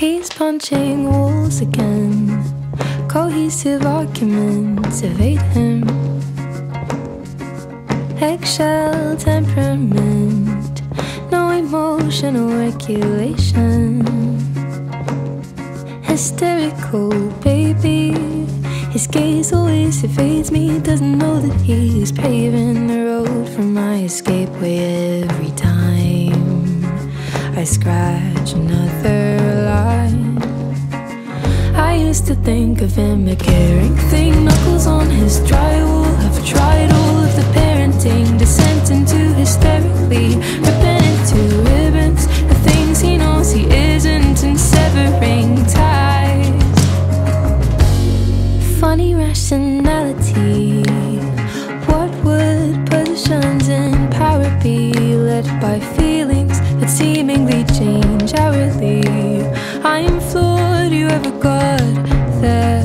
He's punching walls again. Cohesive arguments evade him. Eggshell temperament, no emotional regulation. Hysterical baby, his gaze always evades me. Doesn't know that he's paving the road for my escapeway every time I scratch another line. I used to think of him a caring thing, knuckles on his drywall. I've tried all of the parenting, descent into hysterically, ripping into ribbons the things he knows he isn't, and severing ties. Funny rationality. What would positions in power be? Led by feelings that seemingly change hourly. I am flawed, you ever got there?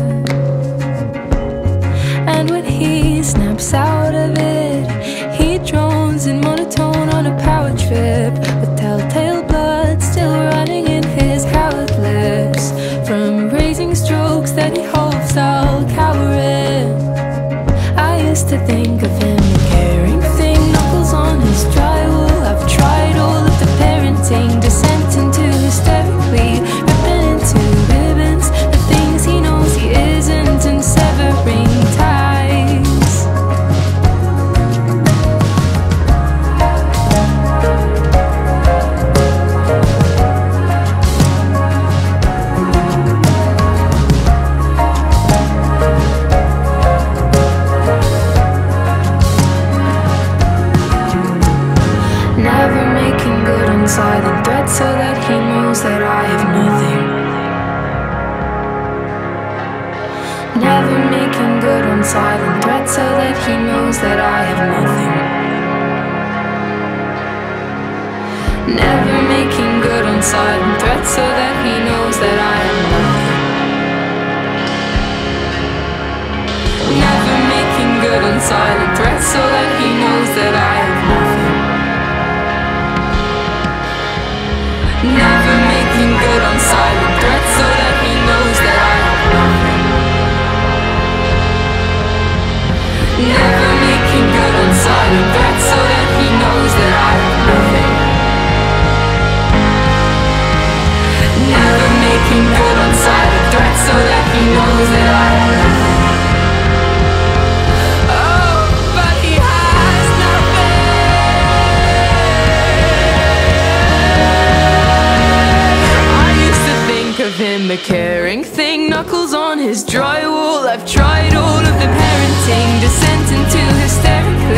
And when he snaps out of it, he drones in monotone on a power trip, with telltale blood still running in his coward lips. From raising strokes that he hopes I'll cower in. I used to think of him a caring thing, knuckles on his drywall. I've tried all of the parenting, descent into hysterically, ripping into ribbons the things he knows he isn't, and severing ties. Never making good on silent threats, so that he knows that I have nothing. Never making good on silent threats, so that he knows that I have nothing. Never making good on silent threats, so that he knows that I have nothing. Never making good on silent threats, so that he knows that I have nothing. Never making good on silent threats, so that he knows that I have nothing. Never making good on silent threats, so that he knows that I have nothing. Never making good on silent threats, so that he knows that I have nothing. Oh, but he has nothing. Of him a caring thing, knuckles on his drywall. I've tried all of the parenting, descent into hysterically,